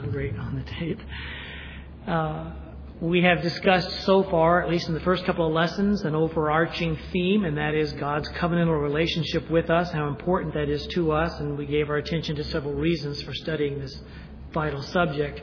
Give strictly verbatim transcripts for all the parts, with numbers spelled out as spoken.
sound great on the tape. Uh, we have discussed so far, at least in the first couple of lessons, an overarching theme, and that is God's covenantal relationship with us, how important that is to us, and we gave our attention to several reasons for studying this vital subject.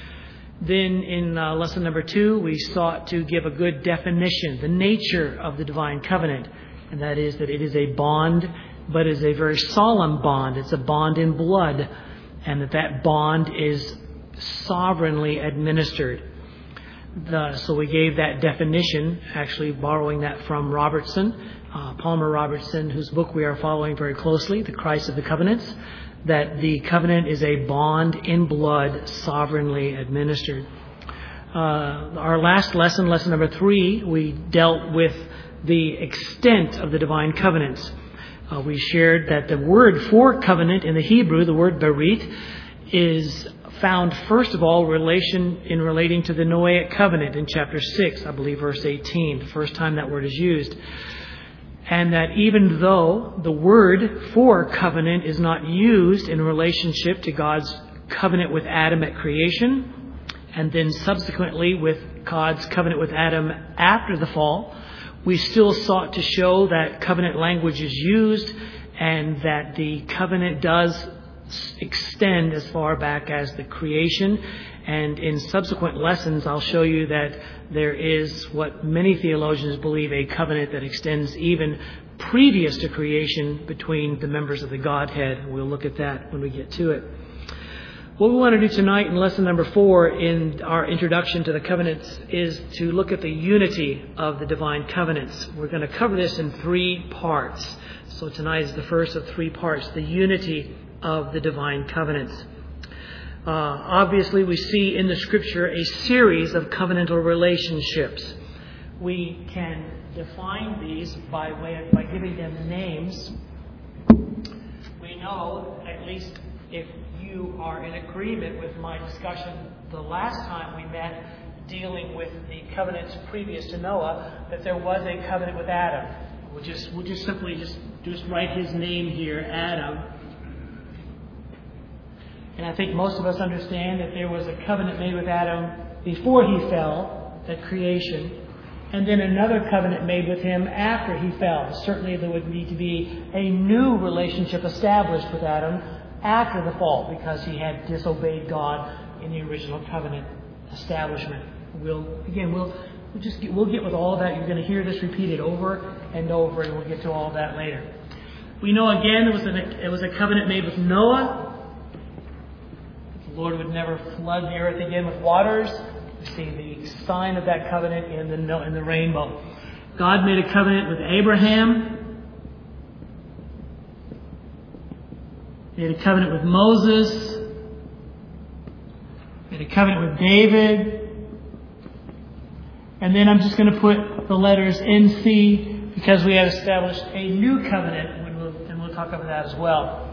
Then in uh, lesson number two, we sought to give a good definition, the nature of the divine covenant, and that is that it is a bond, but it is a very solemn bond. It's a bond in blood, and that that bond is sovereignly administered. The, so we gave that definition, actually borrowing that from Robertson, uh, Palmer Robertson, whose book we are following very closely, The Christ of the Covenants, that the covenant is a bond in blood, sovereignly administered. Uh, our last lesson, lesson number three, we dealt with the extent of the divine covenants. Uh, we shared that the word for covenant in the Hebrew, the word berit, is found first of all relation in relating to the Noahic covenant in chapter six, I believe verse eighteen, the first time that word is used. And that even though the word for covenant is not used in relationship to God's covenant with Adam at creation, and then subsequently with God's covenant with Adam after the fall, we still sought to show that covenant language is used and that the covenant does extend as far back as the creation. And in subsequent lessons, I'll show you that there is what many theologians believe a covenant that extends even previous to creation between the members of the Godhead. We'll look at that when we get to it. What we want to do tonight in lesson number four in our introduction to the covenants is to look at the unity of the divine covenants. We're going to cover this in three parts. So tonight is the first of three parts, the unity of the divine covenants. Uh, obviously, we see in the Scripture a series of covenantal relationships. We can define these by way of, by giving them names. We know, at least if you are in agreement with my discussion the last time we met dealing with the covenants previous to Noah, that there was a covenant with Adam. We'll just we'll just simply just just write his name here, Adam. And I think most of us understand that there was a covenant made with Adam before he fell at creation, and then another covenant made with him after he fell. Certainly there would need to be a new relationship established with Adam after the fall, because he had disobeyed God in the original covenant establishment. We'll again, we'll we'll just get, we'll get with all of that. You're going to hear this repeated over and over, and we'll get to all of that later. We know again it was an, it was a covenant made with Noah. The Lord would never flood the earth again with waters. We see the sign of that covenant in the in the rainbow. God made a covenant with Abraham. He made a covenant with Moses. Made a covenant with David. And then I'm just going to put the letters N C because we have established a new covenant, and we'll, and we'll talk about that as well.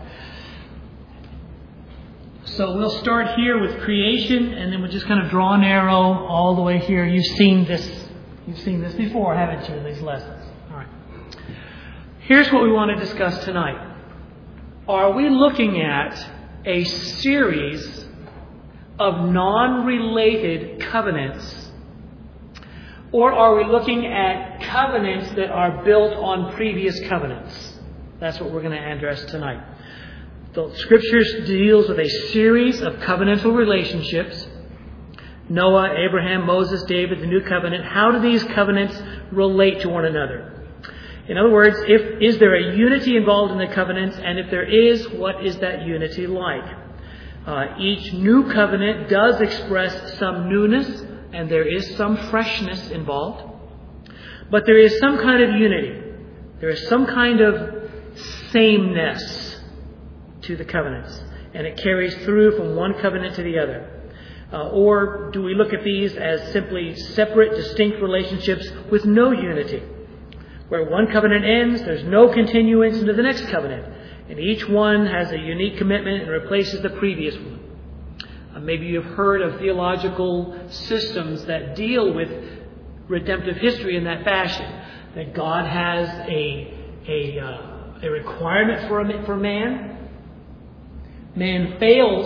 So we'll start here with creation, and then we'll just kind of draw an arrow all the way here. You've seen this. You've seen this before, haven't you, in these lessons? All right. Here's what we want to discuss tonight. Are we looking at a series of non-related covenants, or are we looking at covenants that are built on previous covenants? That's what we're going to address tonight. The Scriptures deals with a series of covenantal relationships. Noah, Abraham, Moses, David, the New Covenant. How do these covenants relate to one another? In other words, if is there a unity involved in the covenants? And if there is, what is that unity like? Uh, each new covenant does express some newness, and there is some freshness involved. But there is some kind of unity. There is some kind of sameness to the covenants, and it carries through from one covenant to the other. Uh, or do we look at these as simply separate, distinct relationships with no unity, where one covenant ends, there's no continuance into the next covenant, and each one has a unique commitment and replaces the previous one? Uh, maybe you've heard of theological systems that deal with redemptive history in that fashion, that God has a a, uh, a requirement for a, for man. Man fails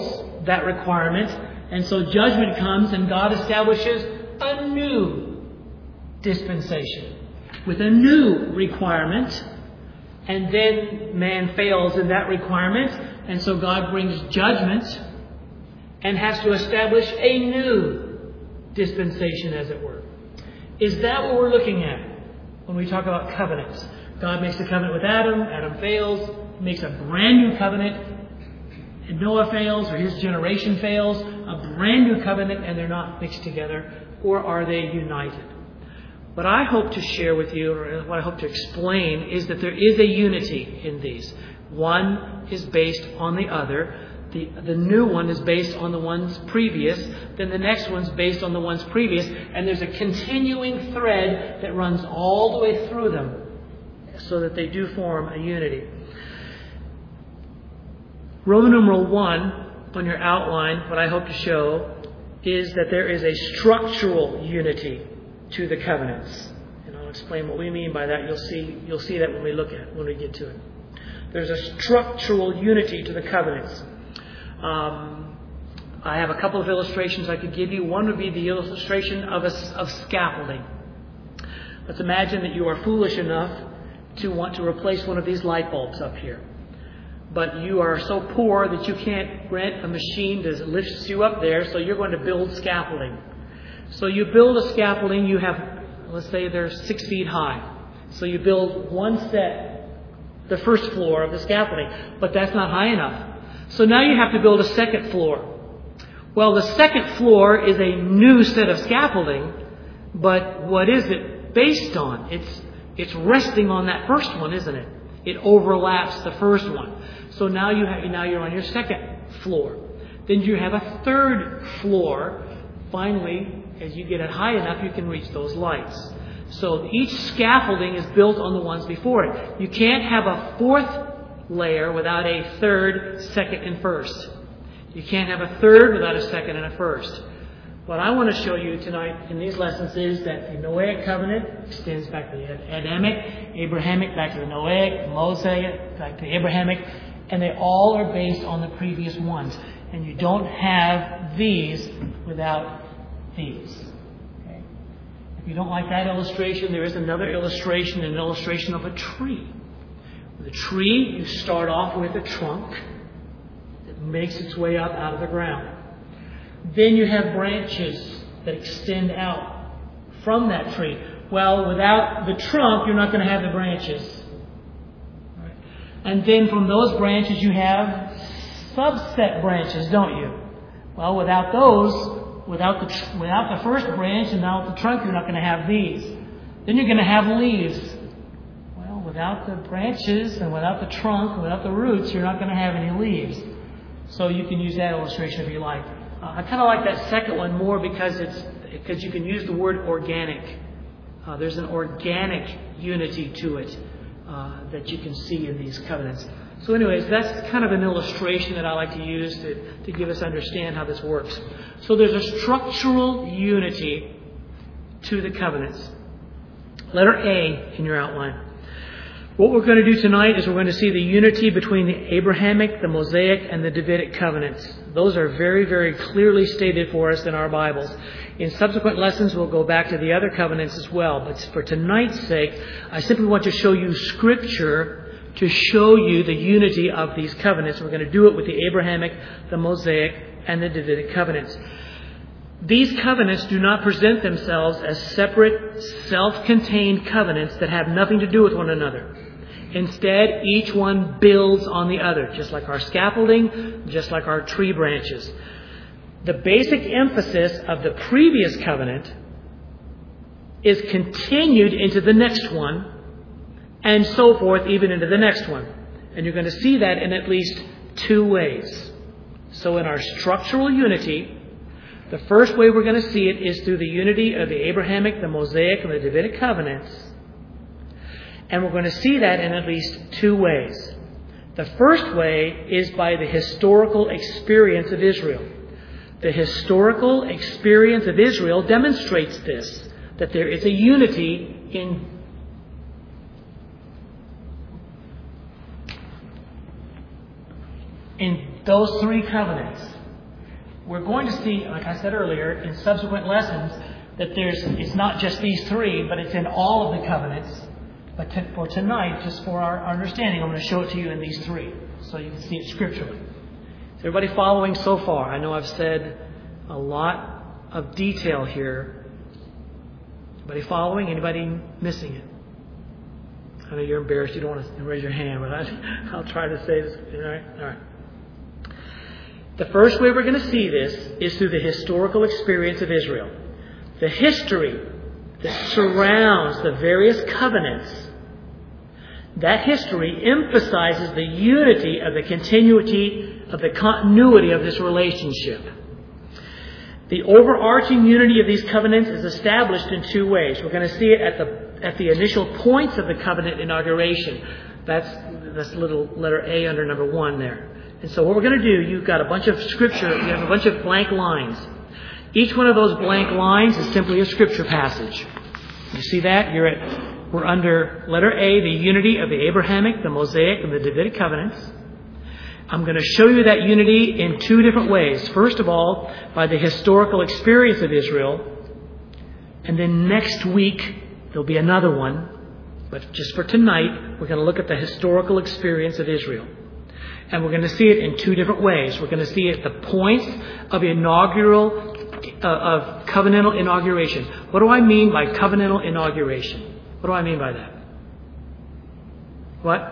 that requirement. And so judgment comes and God establishes a new dispensation with a new requirement. And then man fails in that requirement. And so God brings judgment and has to establish a new dispensation, as it were. Is that what we're looking at when we talk about covenants? God makes a covenant with Adam. Adam fails. He makes a brand new covenant. And Noah fails, or his generation fails. A brand new covenant, and they're not mixed together. Or are they united? What I hope to share with you, or what I hope to explain, is that there is a unity in these. One is based on the other. The, the new one is based on the ones previous. Then the next one's based on the ones previous. And there's a continuing thread that runs all the way through them so that they do form a unity. Roman numeral one on your outline, what I hope to show is that there is a structural unity to the covenants. And I'll explain what we mean by that. You'll see, you'll see that when we look at it, when we get to it. There's a structural unity to the covenants. Um, I have a couple of illustrations I could give you. One would be the illustration of, a, of scaffolding. Let's imagine that you are foolish enough to want to replace one of these light bulbs up here. But you are so poor that you can't rent a machine that lifts you up there, so you're going to build scaffolding. So you build a scaffolding, you have, let's say they're six feet high. So you build one set, the first floor of the scaffolding, but that's not high enough. So now you have to build a second floor. Well, the second floor is a new set of scaffolding, but what is it based on? It's it's resting on that first one, isn't it? It overlaps the first one. So now you have now you're on your second floor. Then you have a third floor. Finally, as you get it high enough, you can reach those lights. So each scaffolding is built on the ones before it. You can't have a fourth layer without a third, second, and first. You can't have a third without a second and a first. What I want to show you tonight in these lessons is that the Noahic covenant extends back to the Adamic, Abrahamic back to the Noahic, Mosaic back to the Abrahamic, and they all are based on the previous ones. And you don't have these without these. Okay? If you don't like that illustration, there is another illustration, an illustration of a tree. With a tree, you start off with a trunk that makes its way up out of the ground. Then you have branches that extend out from that tree. Well, without the trunk, you're not going to have the branches. Right. And then from those branches, you have subset branches, don't you? Well, without those, without the without the first branch and without the trunk, you're not going to have these. Then you're going to have leaves. Well, without the branches and without the trunk and without the roots, you're not going to have any leaves. So you can use that illustration if you like. Uh, I kind of like that second one more because it's because you can use the word organic. Uh, there's an organic unity to it uh, that you can see in these covenants. So anyways, that's kind of an illustration that I like to use to, to give us understand how this works. So there's a structural unity to the covenants. Letter A in your outline. What we're going to do tonight is we're going to see the unity between the Abrahamic, the Mosaic, and the Davidic covenants. Those are very, very clearly stated for us in our Bibles. In subsequent lessons, we'll go back to the other covenants as well. But for tonight's sake, I simply want to show you Scripture to show you the unity of these covenants. We're going to do it with the Abrahamic, the Mosaic, and the Davidic covenants. These covenants do not present themselves as separate, self-contained covenants that have nothing to do with one another. Instead, each one builds on the other, just like our scaffolding, just like our tree branches. The basic emphasis of the previous covenant is continued into the next one, and so forth, even into the next one. And you're going to see that in at least two ways. So in our structural unity, the first way we're going to see it is through the unity of the Abrahamic, the Mosaic, and the Davidic covenants. And we're going to see that in at least two ways. The first way is by the historical experience of Israel. The historical experience of Israel demonstrates this, that there is a unity in in those three covenants. we're going to see, like I said earlier, in subsequent lessons, that there's it's not just these three, but it's in all of the covenants. But to, for tonight, just for our, our understanding, I'm going to show it to you in these three, so you can see it scripturally. Is everybody following so far? I know I've said a lot of detail here. Anybody following? Anybody missing it? I know you're embarrassed. You don't want to raise your hand, but I, I'll try to say this. All right? All right. The first way we're going to see this is through the historical experience of Israel. The history that surrounds the various covenants, that history emphasizes the unity of the continuity of the continuity of this relationship. The overarching unity of these covenants is established in two ways. We're going to see it at the at the initial points of the covenant inauguration. That's that's little letter A under number one there. And so what we're going to do, you've got a bunch of scripture, you have a bunch of blank lines. Each one of those blank lines is simply a scripture passage. You see that? You're at, we're under letter A, the unity of the Abrahamic, the Mosaic, and the Davidic covenants. I'm going to show you that unity in two different ways. First of all, by the historical experience of Israel. And then next week, there'll be another one. But just for tonight, we're going to look at the historical experience of Israel. And we're going to see it in two different ways. We're going to see it at the points of inaugural Uh, of covenantal inauguration. What do I mean by covenantal inauguration? What do I mean by that? What?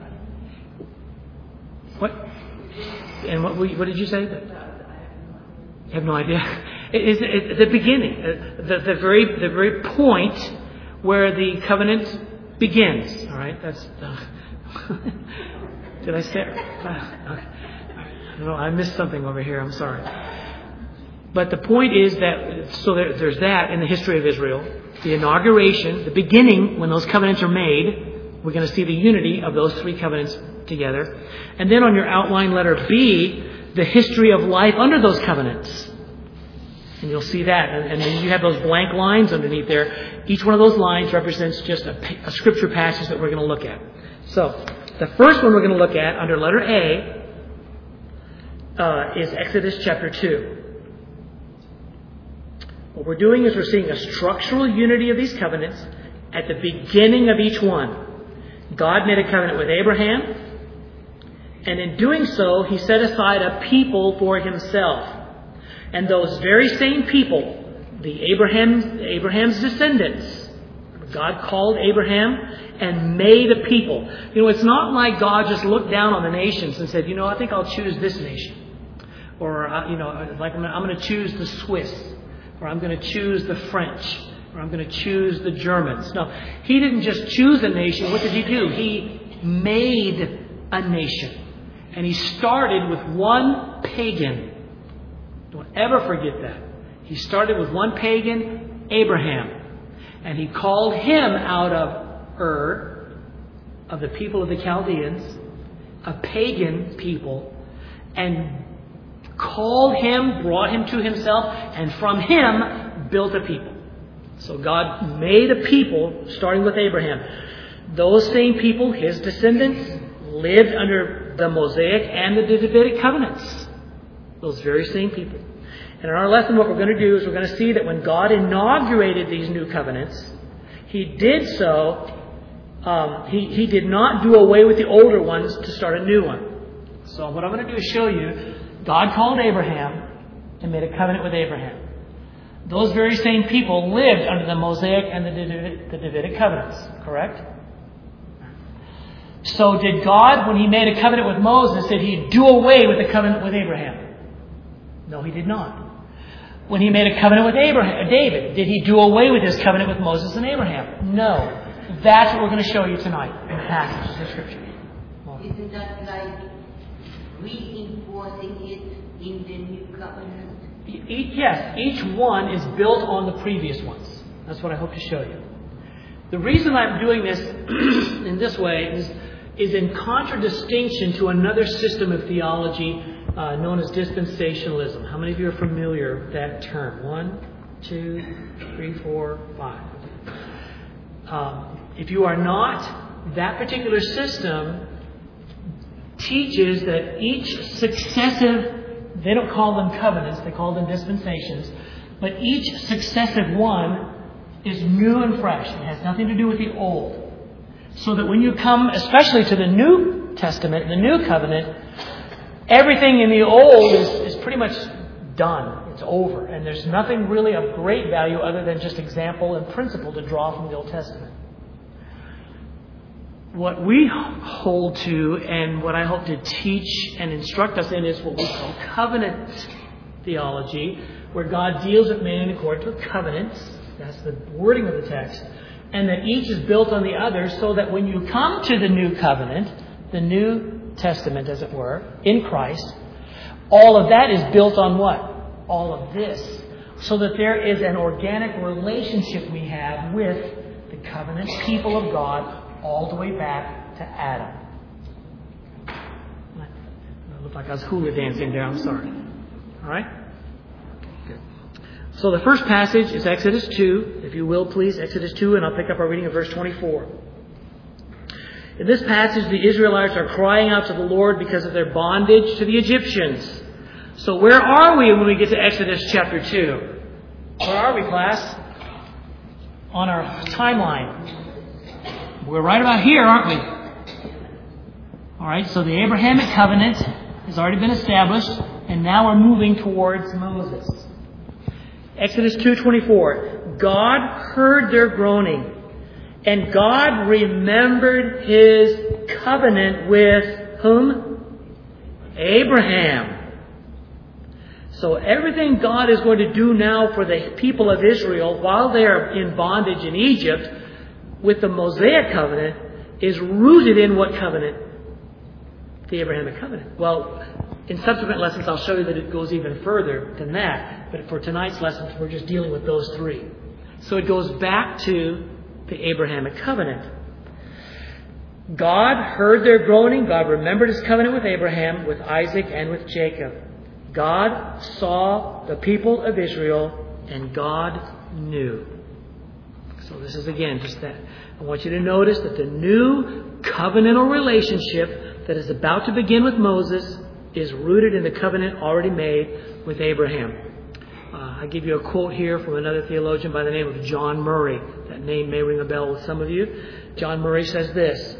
What? And what, what did you say? You have no idea. It is at the beginning, the, the very the very point where the covenant begins. All right. That's. Uh, did I say? Uh, okay. No, I missed something over here. I'm sorry. But the point is that, so there, there's that in the history of Israel. The inauguration, the beginning, when those covenants are made, we're going to see the unity of those three covenants together. And then on your outline letter B, the history of life under those covenants. And you'll see that. And, and then you have those blank lines underneath there. Each one of those lines represents just a, a scripture passage that we're going to look at. So, the first one we're going to look at under letter A uh, is Exodus chapter two. What we're doing is we're seeing a structural unity of these covenants at the beginning of each one. God made a covenant with Abraham, and in doing so, He set aside a people for Himself. And those very same people, the Abraham, Abraham's descendants, God called Abraham and made a people. You know, it's not like God just looked down on the nations and said, you know, I think I'll choose this nation. Or, you know, like I'm going to choose the Swiss. Or I'm going to choose the French, or I'm going to choose the Germans. No, He didn't just choose a nation. What did He do? He made a nation. And He started with one pagan. Don't ever forget that. He started with one pagan, Abraham. And He called him out of Ur, of the people of the Chaldeans, a pagan people, and called him, brought him to Himself, and from him built a people. So God made a people, starting with Abraham. Those same people, His descendants, lived under the Mosaic and the Davidic covenants. Those very same people. And in our lesson, what we're going to do is we're going to see that when God inaugurated these new covenants, He did so, um, he, he did not do away with the older ones to start a new one. So what I'm going to do is show you God called Abraham and made a covenant with Abraham. Those very same people lived under the Mosaic and the Davidic, the Davidic covenants, correct? So did God, when He made a covenant with Moses, did He do away with the covenant with Abraham? No, He did not. When He made a covenant with Abraham, David, did He do away with His covenant with Moses and Abraham? No. That's what we're going to show you tonight in the passages of Scripture. Isn't that like reinforcing it in the new covenant? Yes, each one is built on the previous ones. That's what I hope to show you. The reason I'm doing this in this way is, is in contradistinction to another system of theology uh, known as dispensationalism. How many of you are familiar with that term? One, two, three, four, five. Um, if you are not, that particular system teaches that each successive They don't call them covenants, they call them dispensations. But each successive one is new and fresh. It has nothing to do with the old. So that when you come, especially to the New Testament, the New Covenant, everything in the old is, is pretty much done. It's over. And there's nothing really of great value other than just example and principle to draw from the Old Testament. What we hold to and what I hope to teach and instruct us in is what we call covenant theology, where God deals with man in accordance with covenants. That's the wording of the text. And that each is built on the other so that when you come to the new covenant, the New Testament as it were, in Christ, all of that is built on what? All of this. So that there is an organic relationship we have with the covenant people of God all the way back to Adam. It looked like I was hula dancing there. I'm sorry. All right? Good. So the first passage is Exodus two. If you will, please, Exodus two, and I'll pick up our reading of verse twenty-four. In this passage, the Israelites are crying out to the Lord because of their bondage to the Egyptians. So where are we when we get to Exodus chapter two? Where are we, class? On our timeline. We're right about here, aren't we? All right, so the Abrahamic covenant has already been established, and now we're moving towards Moses. Exodus two twenty-four. God heard their groaning, and God remembered His covenant with whom? Abraham. So everything God is going to do now for the people of Israel while they are in bondage in Egypt with the Mosaic covenant is rooted in what covenant? The Abrahamic covenant. Well, in subsequent lessons I'll show you that it goes even further than that. But for tonight's lessons we're just dealing with those three. So it goes back to the Abrahamic covenant. God heard their groaning. God remembered His covenant with Abraham, with Isaac, and with Jacob. God saw the people of Israel, and God knew. So this is again just that. I want you to notice that the new covenantal relationship that is about to begin with Moses is rooted in the covenant already made with Abraham. Uh, I give you a quote here from another theologian by the name of John Murray. That name may ring a bell with some of you. John Murray says this: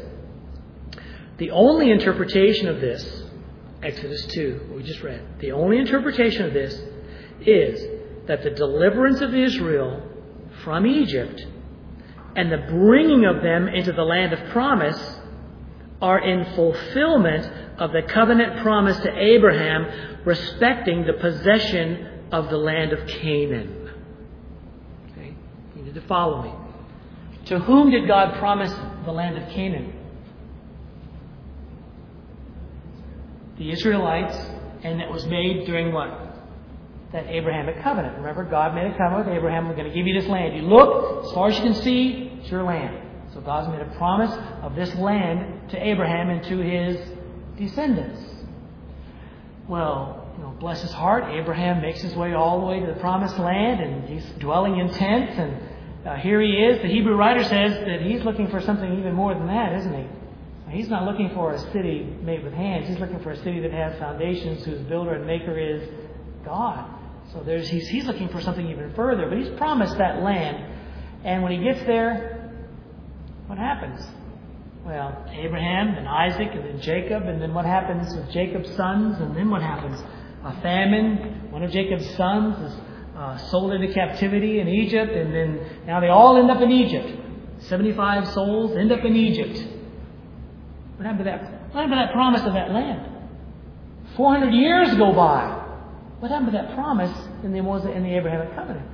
the only interpretation of this, Exodus two, what we just read, the only interpretation of this is that the deliverance of Israel from Egypt and the bringing of them into the land of promise are in fulfillment of the covenant promise to Abraham respecting the possession of the land of Canaan. Okay? You need to follow me. To whom did God promise the land of Canaan? The Israelites, and it was made during what? That Abrahamic covenant. Remember, God made a covenant with Abraham. We're going to give you this land. You look, as far as you can see, it's your land. So God's made a promise of this land to Abraham and to his descendants. Well, you know, bless his heart, Abraham makes his way all the way to the promised land, and he's dwelling in tents, and uh, here he is. The Hebrew writer says that he's looking for something even more than that, isn't he? He's not looking for a city made with hands. He's looking for a city that has foundations, whose builder and maker is God. So there's he's, he's looking for something even further. But he's promised that land. And when he gets there, what happens? Well, Abraham and Isaac and then Jacob. And then what happens with Jacob's sons? And then what happens? A famine. One of Jacob's sons is uh, sold into captivity in Egypt. And then now they all end up in Egypt. seventy-five souls end up in Egypt. What happened to that? What happened to that promise of that land? four hundred years go by. What happened to that promise in the in the Abrahamic covenant?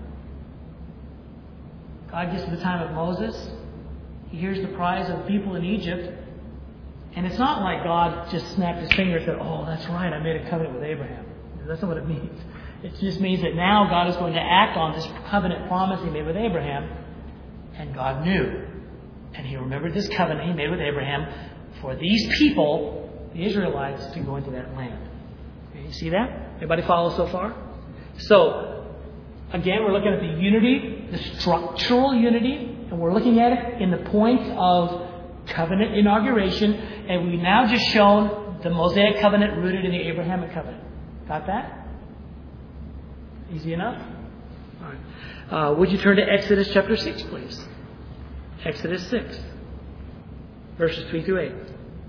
God gets to the time of Moses. He hears the cries of people in Egypt. And it's not like God just snapped his finger and said, oh, that's right, I made a covenant with Abraham. That's not what it means. It just means that now God is going to act on this covenant promise he made with Abraham. And God knew. And he remembered this covenant he made with Abraham for these people, the Israelites, to go into that land. Okay, you see that? Everybody follow so far? So, again, we're looking at the unity, the structural unity, and we're looking at it in the point of covenant inauguration, and we've now just shown the Mosaic covenant rooted in the Abrahamic covenant. Got that? Easy enough? All right. Uh, would you turn to Exodus chapter six, please? Exodus six, verses three through eight.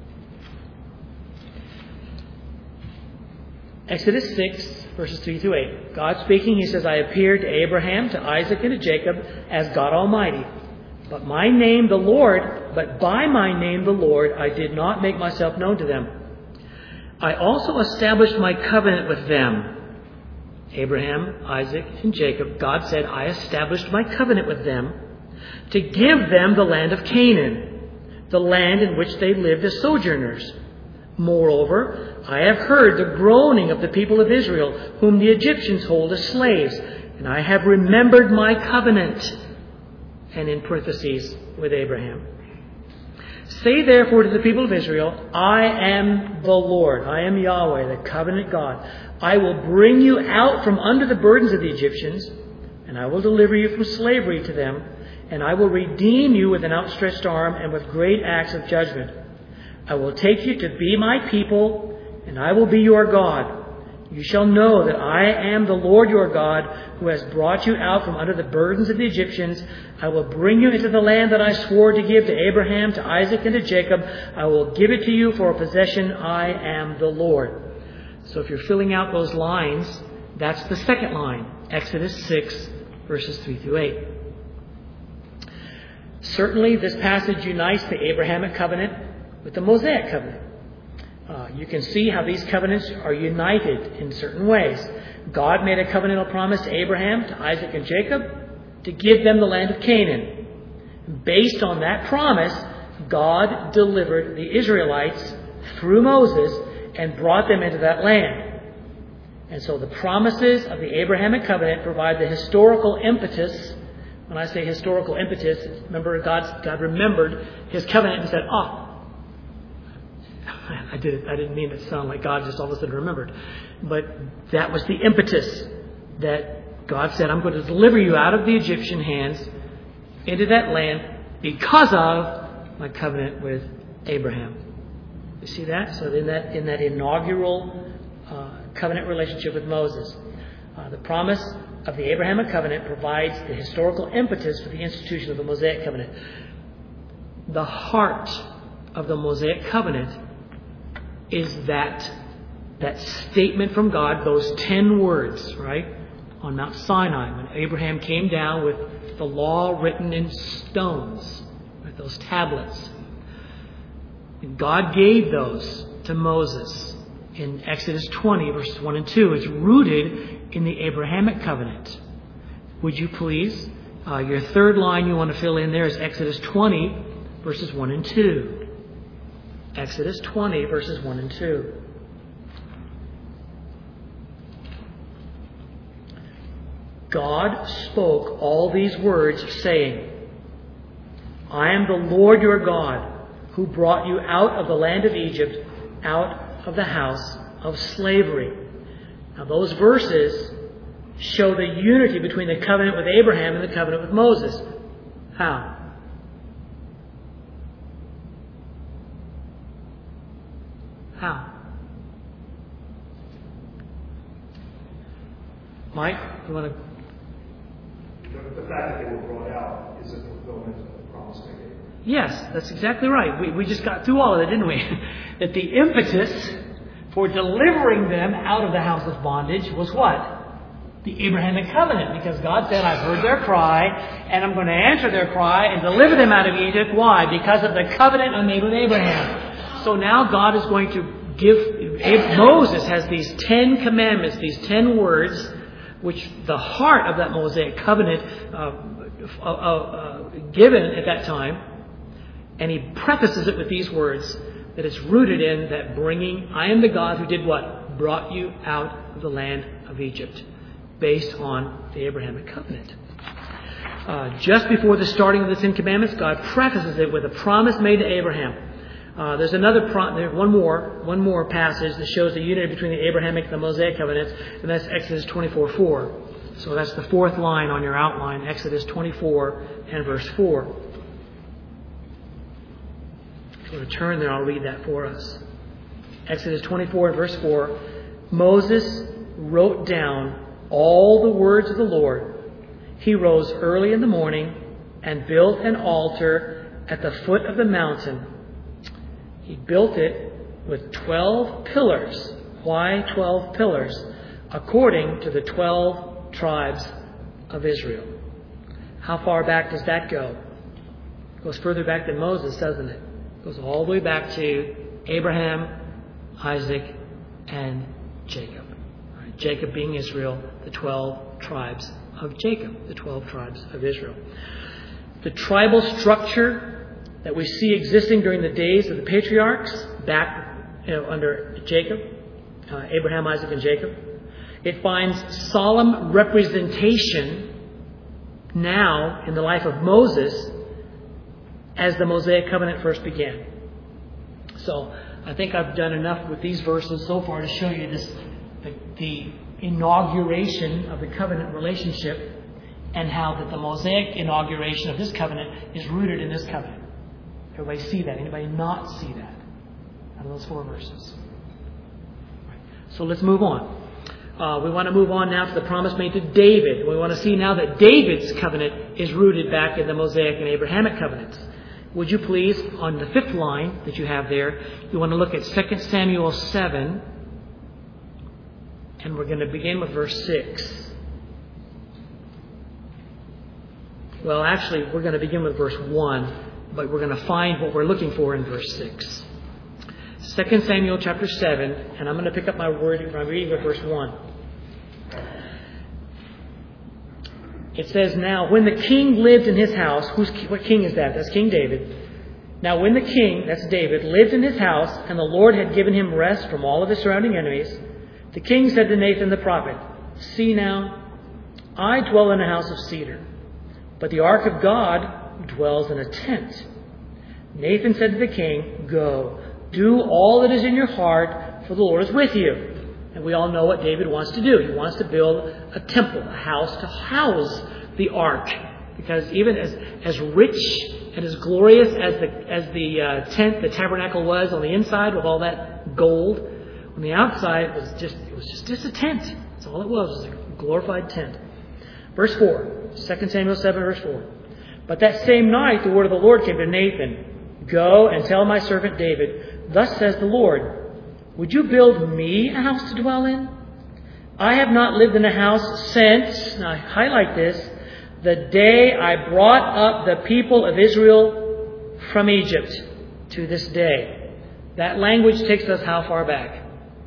Exodus six, verses three through eight. God speaking, He says, I appeared to Abraham, to Isaac, and to Jacob as God Almighty. But my name, the Lord, but by my name, the Lord, I did not make myself known to them. I also established my covenant with them. Abraham, Isaac, and Jacob, God said, I established my covenant with them to give them the land of Canaan, the land in which they lived as sojourners. Moreover, I have heard the groaning of the people of Israel, whom the Egyptians hold as slaves, and I have remembered my covenant. And in parentheses, with Abraham. Say therefore to the people of Israel, I am the Lord, I am Yahweh, the covenant God. I will bring you out from under the burdens of the Egyptians, and I will deliver you from slavery to them, and I will redeem you with an outstretched arm and with great acts of judgment. I will take you to be my people, and I will be your God. You shall know that I am the Lord your God, who has brought you out from under the burdens of the Egyptians. I will bring you into the land that I swore to give to Abraham, to Isaac, and to Jacob. I will give it to you for a possession. I am the Lord. So if you're filling out those lines, that's the second line. Exodus six, verses three through eight. Certainly, this passage unites the Abrahamic covenant with the Mosaic covenant. Uh, you can see how these covenants are united in certain ways. God made a covenantal promise to Abraham, to Isaac, and Jacob to give them the land of Canaan. Based on that promise, God delivered the Israelites through Moses and brought them into that land. And so the promises of the Abrahamic covenant provide the historical impetus. When I say historical impetus, remember God, God remembered His covenant and said, oh, I didn't, I didn't mean it to sound like God just all of a sudden remembered. But that was the impetus that God said, I'm going to deliver you out of the Egyptian hands into that land because of my covenant with Abraham. You see that? So in that, in that inaugural uh, covenant relationship with Moses, uh, the promise of the Abrahamic covenant provides the historical impetus for the institution of the Mosaic covenant. The heart of the Mosaic covenant is that that statement from God, those ten words, right, on Mount Sinai, when Abraham came down with the law written in stones, with those tablets. And God gave those to Moses in Exodus twenty, verses one and two. It's rooted in the Abrahamic covenant. Would you please, uh, your third line you want to fill in there is Exodus twenty, verses one and two. Exodus twenty, verses one and two. God spoke all these words, saying, I am the Lord your God, who brought you out of the land of Egypt, out of the house of slavery. Now those verses show the unity between the covenant with Abraham and the covenant with Moses. How? How? Mike, you want to? The fact that they were brought out is a fulfillment of the promise they gave. Yes, that's exactly right. We, we just got through all of it, didn't we? That the impetus for delivering them out of the house of bondage was what? The Abrahamic covenant. Because God said, I've heard their cry, and I'm going to answer their cry and deliver them out of Egypt. Why? Because of the covenant I made with Abraham. So now God is going to give, Moses has these ten commandments, these ten words, which the heart of that Mosaic covenant uh, uh, uh, given at that time. And he prefaces it with these words, that it's rooted in that bringing, I am the God who did what? Brought you out of the land of Egypt, based on the Abrahamic covenant. Uh, just before the starting of the Ten Commandments, God prefaces it with a promise made to Abraham. Uh, there's another, pro- there's one more, one more passage that shows the unity between the Abrahamic and the Mosaic covenants, and that's Exodus twenty-four four. So that's the fourth line on your outline, Exodus twenty-four and verse four. If you want to turn there, I'll read that for us. Exodus twenty-four and verse four. Moses wrote down all the words of the Lord, he rose early in the morning and built an altar at the foot of the mountain. He built it with twelve pillars. Why twelve pillars? According to the twelve tribes of Israel. How far back does that go? It goes further back than Moses, doesn't it? It goes all the way back to Abraham, Isaac, and Jacob. Right? Jacob being Israel, the twelve tribes of Jacob, the twelve tribes of Israel. The tribal structure that we see existing during the days of the patriarchs, back you know, under Jacob, uh, Abraham, Isaac, and Jacob, it finds solemn representation now in the life of Moses as the Mosaic covenant first began. So I think I've done enough with these verses so far to show you this the, the inauguration of the covenant relationship and how that the Mosaic inauguration of this covenant is rooted in this covenant. Everybody see that? Anybody not see that? Out of those four verses. So let's move on. Uh, we want to move on now to the promise made to David. We want to see now that David's covenant is rooted back in the Mosaic and Abrahamic covenants. Would you please, on the fifth line that you have there, you want to look at Second Samuel seven, and we're going to begin with verse six. Well, actually, we're going to begin with verse one, but we're going to find what we're looking for in verse six. Second Samuel chapter seven, and I'm going to pick up my word from reading with verse one. It says, now, when the king lived in his house, who's, what king is that? That's King David. Now, when the king, that's David, lived in his house, and the Lord had given him rest from all of his surrounding enemies, the king said to Nathan the prophet, see now, I dwell in a house of cedar, but the ark of God dwells in a tent. Nathan said to the king, go, do all that is in your heart, for the Lord is with you. And we all know what David wants to do. He wants to build a temple, a house to house the ark. Because even as, as rich and as glorious as the as the uh, tent, the tabernacle was on the inside with all that gold, on the outside it was just it was just, just a tent. That's all it was, it was a glorified tent. Verse four, Second Samuel seven, verse four. But that same night the word of the Lord came to Nathan, go and tell my servant David, thus says the Lord, would you build me a house to dwell in? I have not lived in a house since, now I highlight this, the day I brought up the people of Israel from Egypt to this day. That language takes us how far back?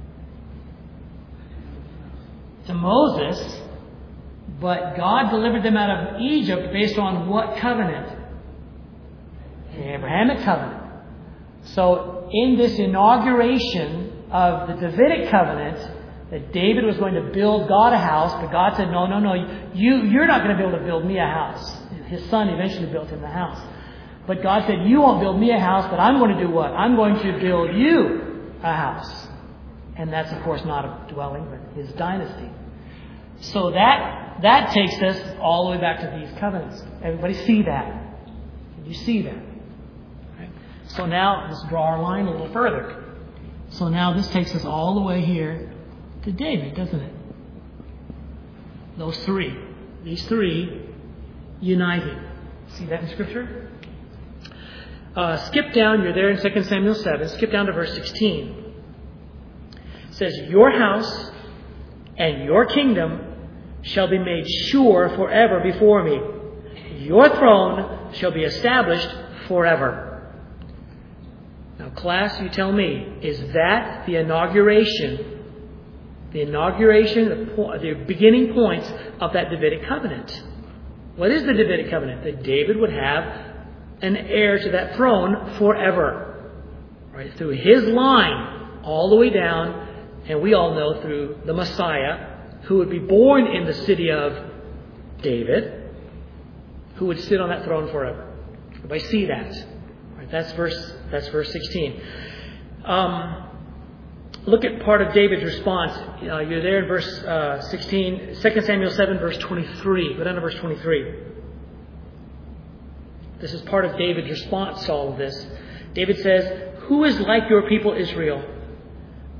To Moses, but God delivered them out of Egypt based on what covenant? The Abrahamic covenant. So in this inauguration of the Davidic covenant, that David was going to build God a house, but God said, no, no, no, you, you're not going to be able to build me a house. His son eventually built him the house. But God said, you won't build me a house, but I'm going to do what? I'm going to build you a house. And that's, of course, not a dwelling, but his dynasty. So that that takes us all the way back to these covenants. Everybody see that? You see that? Right? So now let's draw our line a little further. So now this takes us all the way here to David, doesn't it? Those three. These three united. See that in Scripture? Uh, skip down, you're there in Second Samuel seven, skip down to verse sixteen. It says, your house and your kingdom shall be made sure forever before me. Your throne shall be established forever. Now, class, you tell me, is that the inauguration, the inauguration, the, po- the beginning points of that Davidic covenant? What is the Davidic covenant? That David would have an heir to that throne forever. Right? Through his line, all the way down, and we all know through the Messiah, who would be born in the city of David, who would sit on that throne forever. Everybody see that? Right, that's verse. That's verse sixteen. Um, look at part of David's response. Uh, you're there in verse uh, sixteen, Second Samuel seven, verse twenty-three. Go down to verse twenty-three. This is part of David's response to all of this. David says, "Who is like your people Israel?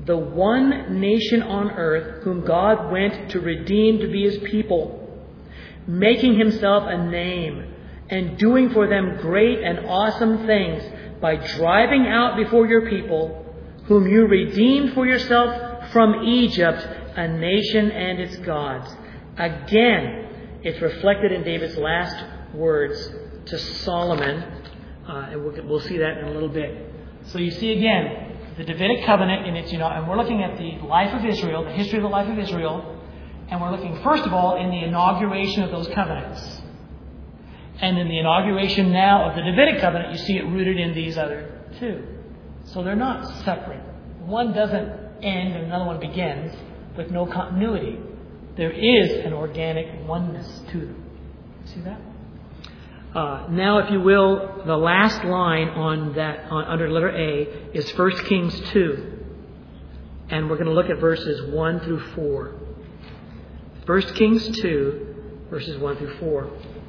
the one nation on earth whom God went to redeem to be his people, making himself a name and doing for them great and awesome things by driving out before your people, whom you redeemed for yourself from Egypt, a nation and its gods. Again, it's reflected in David's last words to Solomon, uh, and we'll, we'll see that in a little bit. So you see again, the Davidic covenant, and it's, you know, and we're looking at the life of Israel, the history of the life of Israel, and we're looking first of all in the inauguration of those covenants. And in the inauguration now of the Davidic covenant, you see it rooted in these other two. So they're not separate. One doesn't end and another one begins with no continuity. There is an organic oneness to them. See that? Uh, now, if you will, the last line on that on, under letter A is First Kings two. And we're going to look at verses one through four. First Kings two, verses one through four.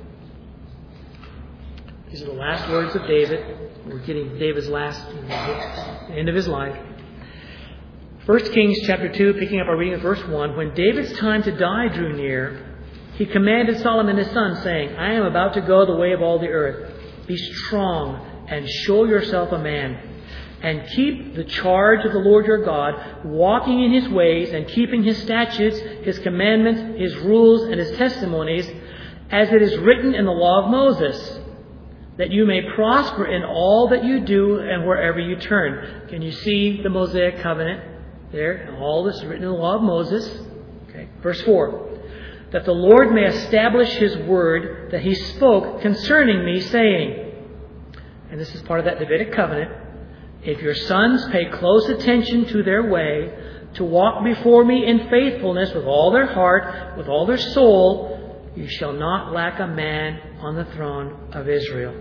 These are the last words of David. We're getting David's last, the end of his life. First Kings chapter two, picking up our reading of verse one. When David's time to die drew near, he commanded Solomon his son, saying, I am about to go the way of all the earth. Be strong and show yourself a man, and keep the charge of the Lord your God, walking in his ways and keeping his statutes, his commandments, his rules, and his testimonies, as it is written in the law of Moses, that you may prosper in all that you do and wherever you turn. Can you see the Mosaic covenant there? All this is written in the law of Moses. Okay. Verse four. That the Lord may establish his word that he spoke concerning me, saying, and this is part of that Davidic covenant, if your sons pay close attention to their way, to walk before me in faithfulness with all their heart, with all their soul, you shall not lack a man on the throne of Israel.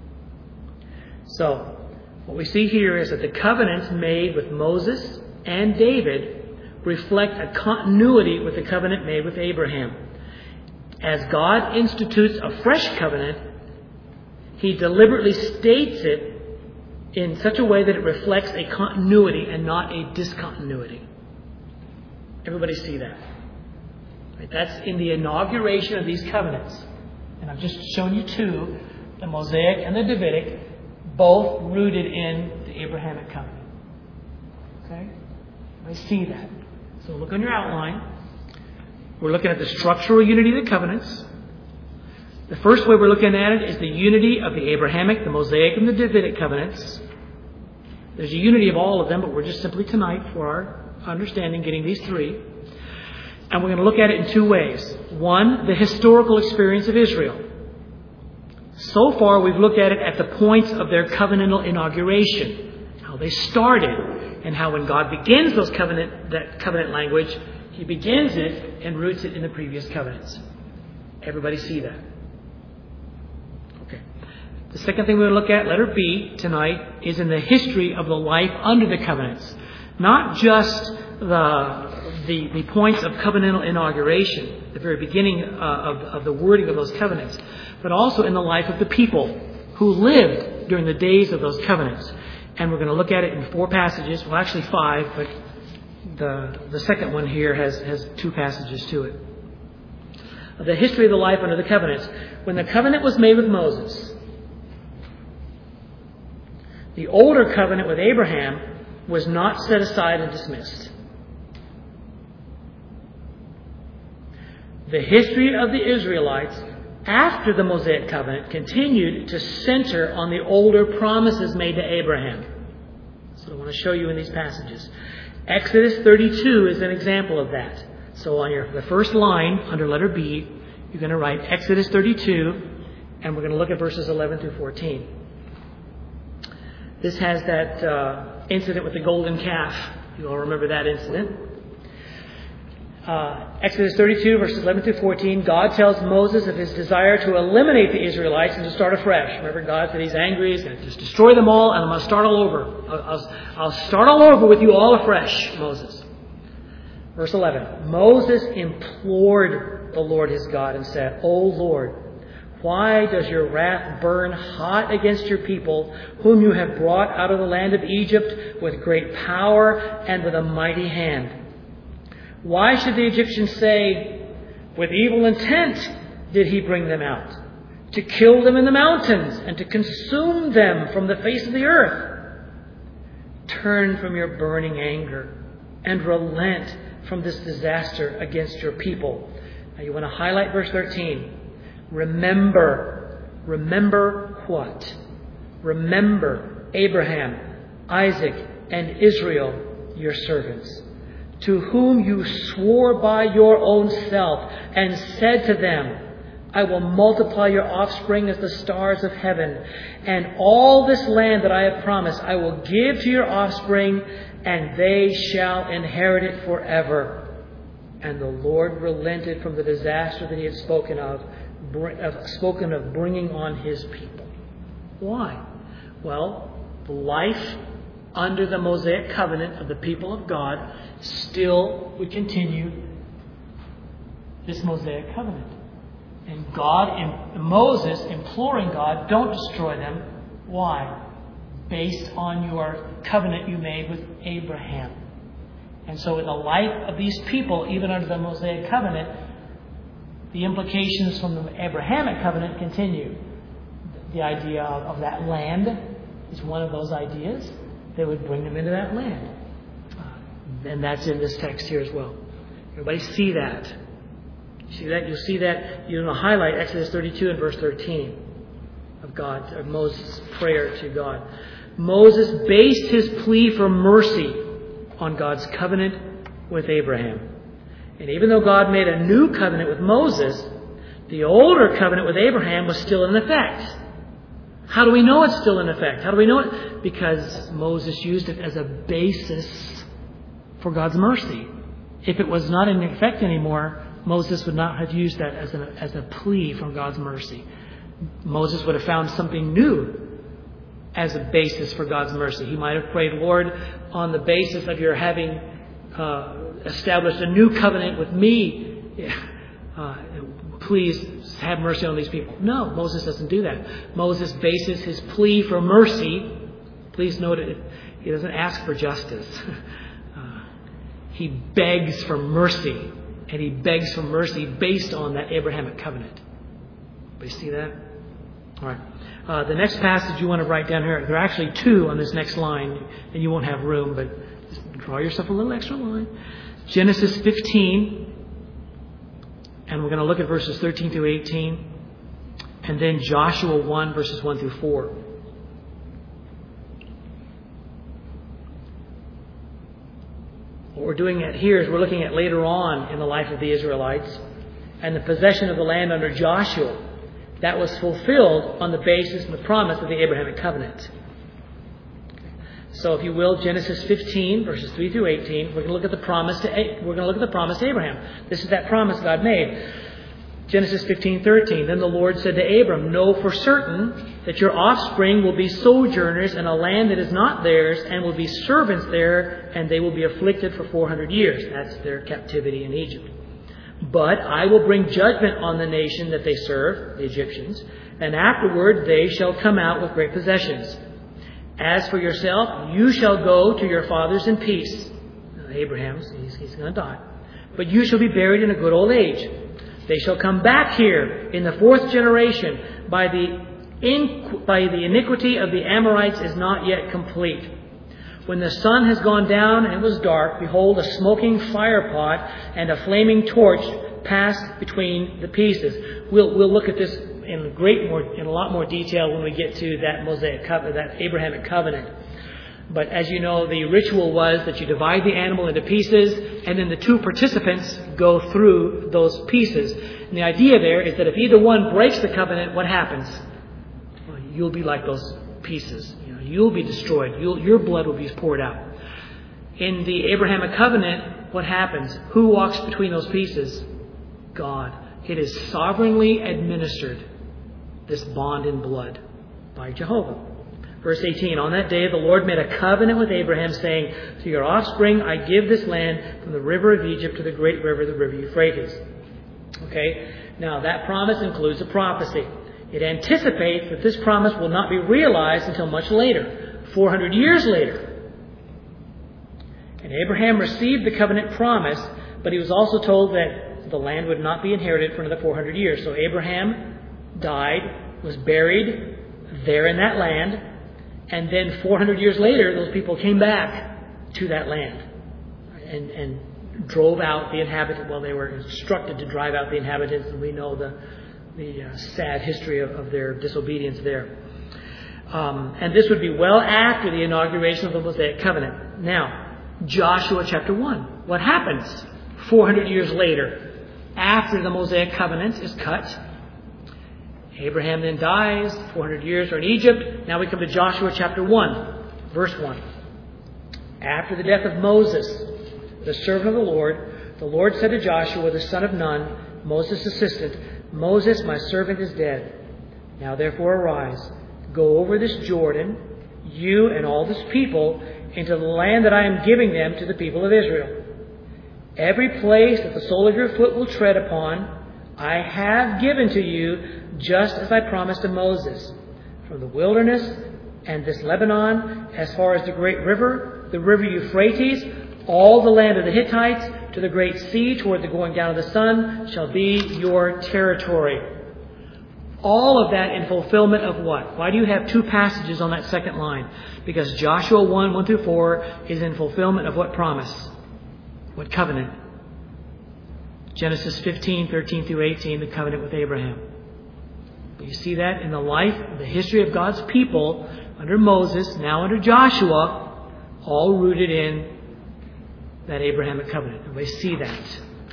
So, what we see here is that the covenants made with Moses and David reflect a continuity with the covenant made with Abraham. As God institutes a fresh covenant, he deliberately states it in such a way that it reflects a continuity and not a discontinuity. Everybody see that? Right? That's in the inauguration of these covenants. And I've just shown you two, the Mosaic and the Davidic, both rooted in the Abrahamic covenant. Okay? I see that. So look on your outline. We're looking at the structural unity of the covenants. The first way we're looking at it is the unity of the Abrahamic, the Mosaic, and the Davidic covenants. There's a unity of all of them, but we're just simply tonight, for our understanding, getting these three. And we're going to look at it in two ways. One, the historical experience of Israel. So far, we've looked at it at the points of their covenantal inauguration, how they started, and how when God begins those covenant, that covenant language, he begins it and roots it in the previous covenants. Everybody see that? Okay. The second thing we're going to look at, letter B, tonight, is in the history of the life under the covenants. Not just the, the, the points of covenantal inauguration, the very beginning uh, of, of the wording of those covenants, but also in the life of the people who lived during the days of those covenants. And we're going to look at it in four passages. Well, actually five, but the the second one here has, has two passages to it. The history of the life under the covenants. When the covenant was made with Moses, the older covenant with Abraham was not set aside and dismissed. The history of the Israelites after the Mosaic covenant continued to center on the older promises made to Abraham. So I want to show you in these passages. Exodus thirty-two is an example of that. So on your the first line under letter B, you're going to write Exodus thirty-two, and we're going to look at verses eleven through fourteen. This has that uh, incident with the golden calf. You all remember that incident. Uh, Exodus thirty-two, verses eleven through fourteen, God tells Moses of his desire to eliminate the Israelites and to start afresh. Remember, God said he's angry, he's going to just destroy them all, and I'm going to start all over. I'll, I'll, I'll start all over with you all afresh, Moses. Verse eleven, Moses implored the Lord his God and said, O Lord, Why does your wrath burn hot against your people, whom you have brought out of the land of Egypt with great power and with a mighty hand? Why should the Egyptians say, with evil intent did he bring them out, to kill them in the mountains and to consume them from the face of the earth? Turn from your burning anger and relent from this disaster against your people. Now you want to highlight verse thirteen. Remember. Remember what? Remember Abraham, Isaac, and Israel, your servants, to whom you swore by your own self and said to them, I will multiply your offspring as the stars of heaven, and all this land that I have promised I will give to your offspring, and they shall inherit it forever. And the Lord relented from the disaster that he had spoken of, spoken of bringing on his people. Why? Well, the life under the Mosaic covenant of the people of God still would continue this Mosaic covenant. And God and Moses imploring God, don't destroy them. Why? Based on your covenant you made with Abraham. And so in the life of these people, even under the Mosaic covenant, the implications from the Abrahamic covenant continue. The idea of, of that land is one of those ideas that would bring them into that land. Uh, and that's in this text here as well. Everybody see that? See that? You'll see that. You're going to highlight Exodus thirty-two and verse thirteen of God, of Moses' prayer to God. Moses based his plea for mercy on God's covenant with Abraham. And even though God made a new covenant with Moses, the older covenant with Abraham was still in effect. How do we know it's still in effect? How do we know it? Because Moses used it as a basis for God's mercy. If it was not in effect anymore, Moses would not have used that as a, as a plea from God's mercy. Moses would have found something new as a basis for God's mercy. He might have prayed, Lord, on the basis of your having uh, established a new covenant with me, uh, please have mercy on these people. No, Moses doesn't do that. Moses bases his plea for mercy. Please note it. He doesn't ask for justice. Uh, he begs for mercy. And he begs for mercy based on that Abrahamic covenant. Do you see that? All right. Uh, the next passage you want to write down here, there are actually two on this next line, and you won't have room, but just draw yourself a little extra line. Genesis fifteen, and we're going to look at verses thirteen through eighteen, and then Joshua one, verses one through four. What we're doing at here is we're looking at later on in the life of the Israelites and the possession of the land under Joshua. That was fulfilled on the basis and the promise of the Abrahamic covenant. So, if you will, Genesis fifteen, verses three through eighteen, we're going to look at the promise to we're going to look at the promise to Abraham. This is that promise God made. Genesis fifteen thirteen. Then the Lord said to Abram, know for certain that your offspring will be sojourners in a land that is not theirs, and will be servants there, and they will be afflicted for four hundred years. That's their captivity in Egypt. But I will bring judgment on the nation that they serve, the Egyptians, and afterward they shall come out with great possessions. As for yourself, you shall go to your fathers in peace. Now, Abraham, he's, he's going to die. But you shall be buried in a good old age. They shall come back here in the fourth generation. By the, in, by the iniquity of the Amorites is not yet complete. When the sun has gone down and it was dark, behold, a smoking fire pot and a flaming torch passed between the pieces. We'll, we'll look at this in great more, in a lot more detail when we get to that Mosaic covenant, that Abrahamic covenant. But as you know, the ritual was that you divide the animal into pieces, and then the two participants go through those pieces. And the idea there is that if either one breaks the covenant, what happens? Well, you'll be like those pieces. You know, you'll be destroyed. You'll, your blood will be poured out. In the Abrahamic covenant, what happens? Who walks between those pieces? God. It is sovereignly administered, this bond in blood, by Jehovah. Verse eighteen, on that day the Lord made a covenant with Abraham, saying, to your offspring I give this land from the river of Egypt to the great river, the river Euphrates. Okay, now that promise includes a prophecy. It anticipates that this promise will not be realized until much later, four hundred years later. And Abraham received the covenant promise, but he was also told that the land would not be inherited for another four hundred years. So Abraham died, was buried there in that land, and then four hundred years later, those people came back to that land and, and drove out the inhabitants. Well, they were instructed to drive out the inhabitants, and we know the the uh, sad history of, of their disobedience there. Um, and this would be well after the inauguration of the Mosaic covenant. Now, Joshua chapter one. What happens four hundred years later after the Mosaic covenant is cut? Abraham then dies. four hundred years are in Egypt. Now we come to Joshua chapter one, verse one. After the death of Moses, the servant of the Lord, the Lord said to Joshua, the son of Nun, Moses' assistant, Moses, my servant, is dead. Now therefore arise, go over this Jordan, you and all this people, into the land that I am giving them to the people of Israel. Every place that the sole of your foot will tread upon, I have given to you, just as I promised to Moses. From the wilderness and this Lebanon, as far as the great river, the river Euphrates, all the land of the Hittites, to the great sea, toward the going down of the sun, shall be your territory. All of that in fulfillment of what? Why do you have two passages on that second line? Because Joshua one, one through four is in fulfillment of what promise? What covenant? Genesis fifteen, thirteen through eighteen, the covenant with Abraham. But you see that in the life, the history of God's people under Moses, now under Joshua, all rooted in that Abrahamic covenant. And we see that.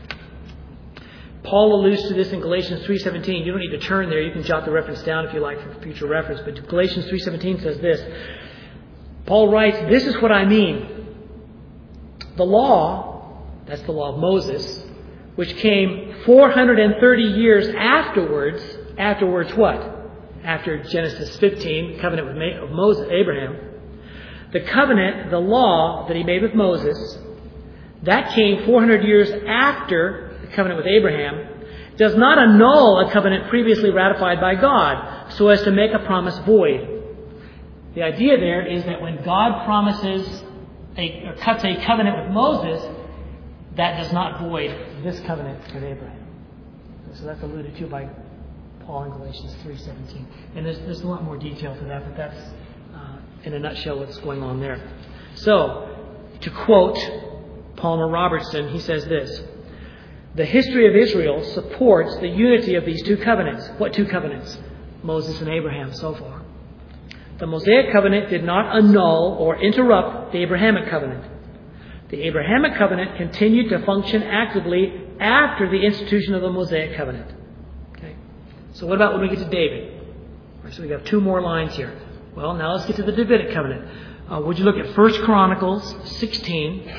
Paul alludes to this in Galatians three seventeen. You don't need to turn there. You can jot the reference down if you like for future reference. But Galatians three seventeen says this. Paul writes, this is what I mean. The law, that's the law of Moses, which came four hundred thirty years afterwards. Afterwards what? After Genesis fifteen, covenant with of Moses, Abraham. The covenant, the law that he made with Moses, that came four hundred years after the covenant with Abraham, does not annul a covenant previously ratified by God so as to make a promise void. The idea there is that when God promises a, or cuts a covenant with Moses, that does not void this covenant with Abraham. So that's alluded to by Paul in Galatians three seventeen. And there's, there's a lot more detail to that, but that's uh, in a nutshell what's going on there. So, to quote Palmer Robertson, he says this. The history of Israel supports the unity of these two covenants. What two covenants? Moses and Abraham so far. The Mosaic covenant did not annul or interrupt the Abrahamic covenant. The Abrahamic covenant continued to function actively after the institution of the Mosaic covenant. Okay. So what about when we get to David? All right, so we have two more lines here. Well, now let's get to the Davidic covenant. Uh, would you look at First Chronicles sixteen?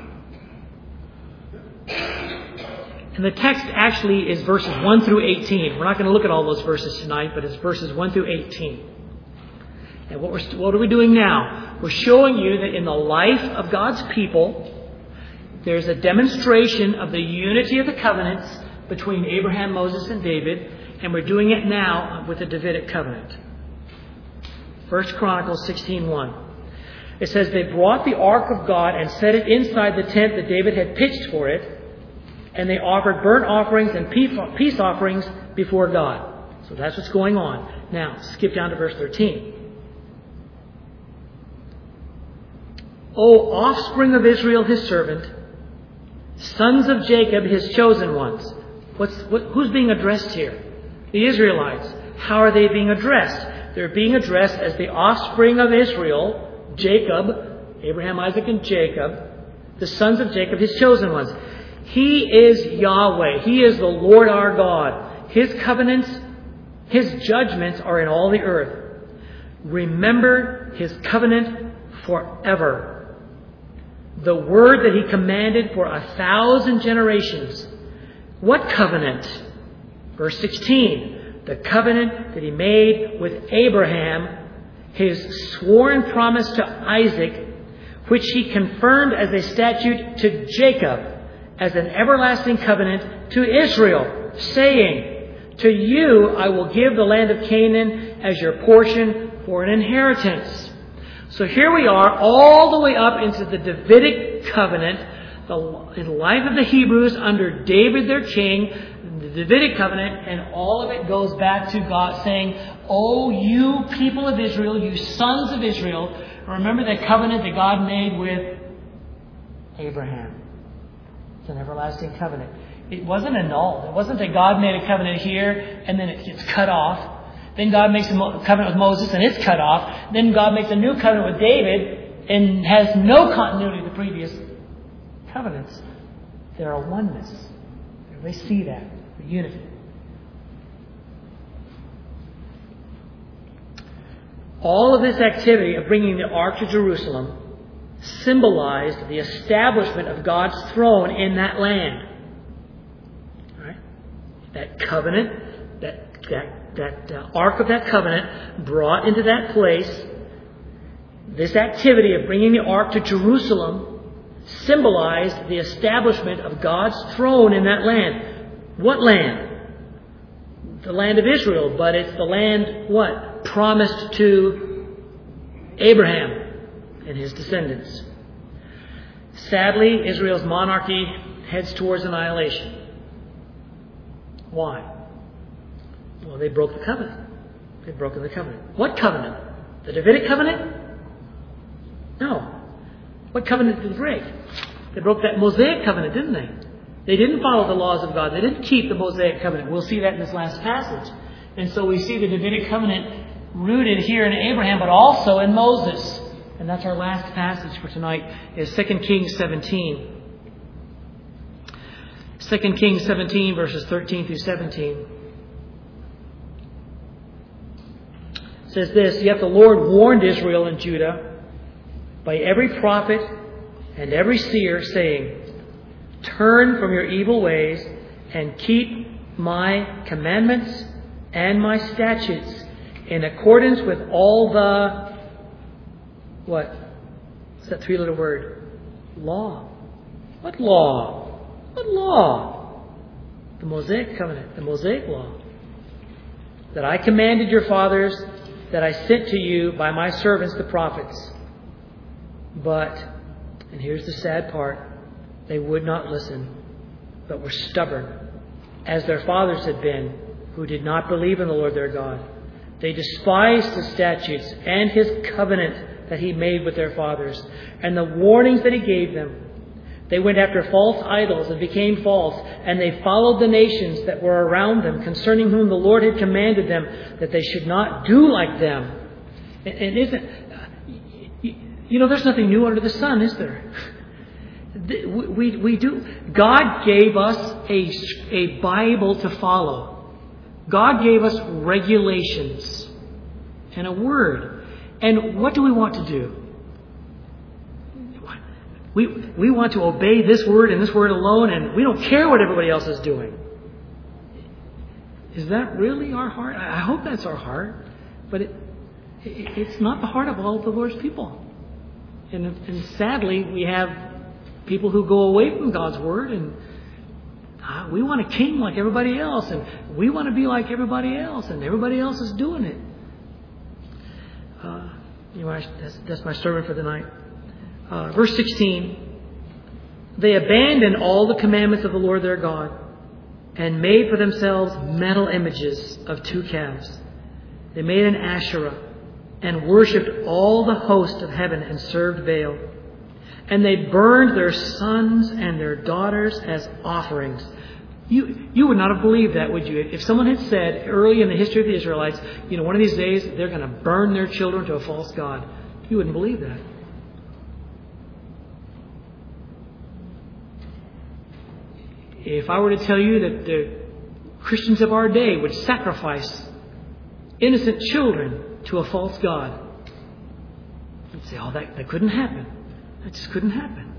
And the text actually is verses one through eighteen. We're not going to look at all those verses tonight, but it's verses one through eighteen. And what, we're, what are we doing now? We're showing you that in the life of God's people, there's a demonstration of the unity of the covenants between Abraham, Moses, and David, and we're doing it now with the Davidic covenant. First Chronicles sixteen one. It says, they brought the ark of God and set it inside the tent that David had pitched for it, and they offered burnt offerings and peace offerings before God. So that's what's going on. Now, skip down to verse thirteen. O offspring of Israel, his servant, sons of Jacob, his chosen ones. What's, what, who's being addressed here? The Israelites. How are they being addressed? They're being addressed as the offspring of Israel, Jacob, Abraham, Isaac, and Jacob, the sons of Jacob, his chosen ones. He is Yahweh. He is the Lord our God. His covenants, His judgments are in all the earth. Remember His covenant forever. The word that He commanded for a thousand generations. What covenant? Verse sixteen. The covenant that He made with Abraham, His sworn promise to Isaac, which He confirmed as a statute to Jacob, as an everlasting covenant to Israel, saying, To you I will give the land of Canaan as your portion for an inheritance. So here we are, all the way up into the Davidic covenant, the life of the Hebrews under David their king, the Davidic covenant, and all of it goes back to God saying, "Oh, you people of Israel, you sons of Israel, remember that covenant that God made with Abraham." It's an everlasting covenant. It wasn't annulled. It wasn't that God made a covenant here and then it gets cut off. Then God makes a covenant with Moses and it's cut off. Then God makes a new covenant with David and has no continuity with the previous covenants. There are oneness. They see that. The unity. All of this activity of bringing the ark to Jerusalem symbolized the establishment of God's throne in that land. All right? That covenant, that that that uh, ark of that covenant brought into that place. This activity of bringing the ark to Jerusalem symbolized the establishment of God's throne in that land. What land? The land of Israel, but it's the land, what? Promised to Abraham and his descendants. Sadly, Israel's monarchy heads towards annihilation. Why? Well, they broke the covenant. They've broken the covenant. What covenant? The Davidic covenant? No. What covenant did they break? They broke that Mosaic covenant, didn't they? They didn't follow the laws of God. They didn't keep the Mosaic covenant. We'll see that in this last passage. And so we see the Davidic covenant rooted here in Abraham, but also in Moses. And that's our last passage for tonight, is Second Kings seventeen. Second Kings seventeen, verses thirteen through seventeen. It says this: "Yet the Lord warned Israel and Judah by every prophet and every seer, saying, 'Turn from your evil ways and keep my commandments and my statutes in accordance with all the,'" what? It's that three-letter word. Law. What law? What law? The Mosaic covenant, the Mosaic law. "That I commanded your fathers, that I sent to you by my servants the prophets. But," and here's the sad part, "they would not listen, but were stubborn, as their fathers had been, who did not believe in the Lord their God. They despised the statutes and his covenant that he made with their fathers, and the warnings that he gave them. They went after false idols and became false, and they followed the nations that were around them, concerning whom the Lord had commanded them that they should not do like them." And, and isn't, you know, there's nothing new under the sun, is there? We, we, we do. God gave us a, a Bible to follow. God gave us regulations and a word. And what do we want to do? We, we want to obey this word and this word alone, and we don't care what everybody else is doing. Is that really our heart? I hope that's our heart. But it, it, it's not the heart of all of the Lord's people. And, and sadly, we have people who go away from God's word, and uh, we want a king like everybody else, and we want to be like everybody else, and everybody else is doing it. Uh, you know, that's, that's my sermon for the night. Uh, verse sixteen, "They abandoned all the commandments of the Lord their God and made for themselves metal images of two calves. They made an Asherah and worshipped all the host of heaven and served Baal. And they burned their sons and their daughters as offerings." You, you would not have believed that, would you? If someone had said early in the history of the Israelites, you know, one of these days they're going to burn their children to a false god. You wouldn't believe that. If I were to tell you that the Christians of our day would sacrifice innocent children to a false god, you'd say, oh, that, that couldn't happen. That just couldn't happen.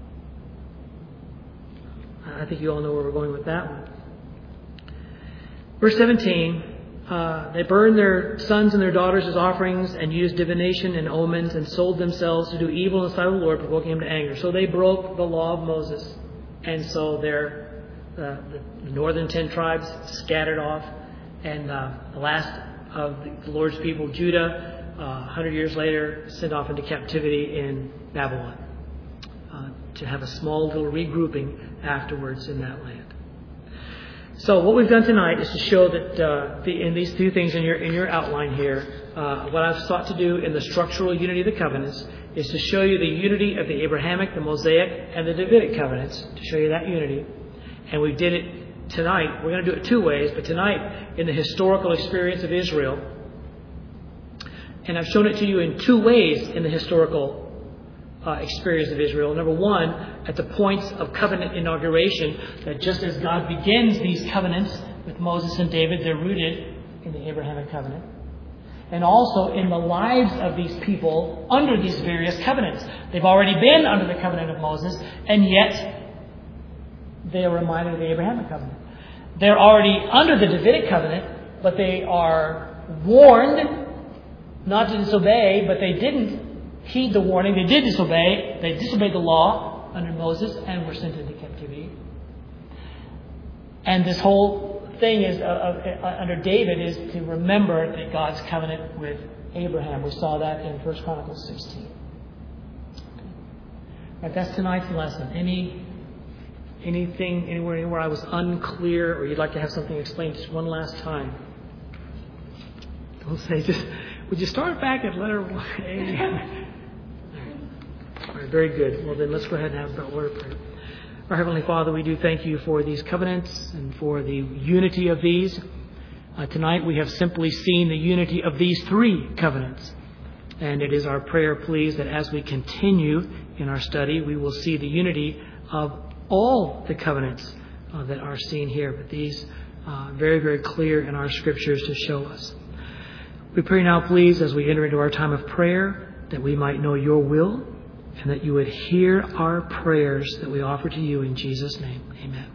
I think you all know where we're going with that one. Verse seventeen, uh, "They burned their sons and their daughters as offerings and used divination and omens and sold themselves to do evil in the sight of the Lord, provoking him to anger." So they broke the law of Moses. And so their uh, the northern ten tribes scattered off. and uh, the last of the Lord's people, Judah, uh, one hundred years later, sent off into captivity in Babylon uh, to have a small little regrouping afterwards in that land. So what we've done tonight is to show that uh, the, in these two things in your in your outline here, uh, what I've sought to do in the structural unity of the covenants is to show you the unity of the Abrahamic, the Mosaic, and the Davidic covenants, to show you that unity. And we did it tonight. We're going to do it two ways, but tonight in the historical experience of Israel. And I've shown it to you in two ways in the historical uh, experience of Israel. Number one, at the points of covenant inauguration, that just as God begins these covenants with Moses and David, they're rooted in the Abrahamic covenant. And also in the lives of these people under these various covenants. They've already been under the covenant of Moses, and yet they are reminded of the Abrahamic covenant. They're already under the Davidic covenant, but they are warned not to disobey, but they didn't heed the warning. They did disobey. They disobeyed the law under Moses and were sent into captivity. And this whole thing is uh, uh, under David is to remember that God's covenant with Abraham. We saw that in First Chronicles sixteen. Right, that's tonight's lesson. Any anything anywhere anywhere I was unclear, or you'd like to have something explained just one last time? Don't say just. Would you start back at letter A? All right, very good. Well, then let's go ahead and have the word of prayer. Our Heavenly Father, we do thank you for these covenants and for the unity of these. Uh, tonight we have simply seen the unity of these three covenants. And it is our prayer, please, that as we continue in our study, we will see the unity of all the covenants uh, that are seen here. But these uh, very, very clear in our scriptures to show us. We pray now, please, as we enter into our time of prayer, that we might know your will and that you would hear our prayers that we offer to you in Jesus' name. Amen.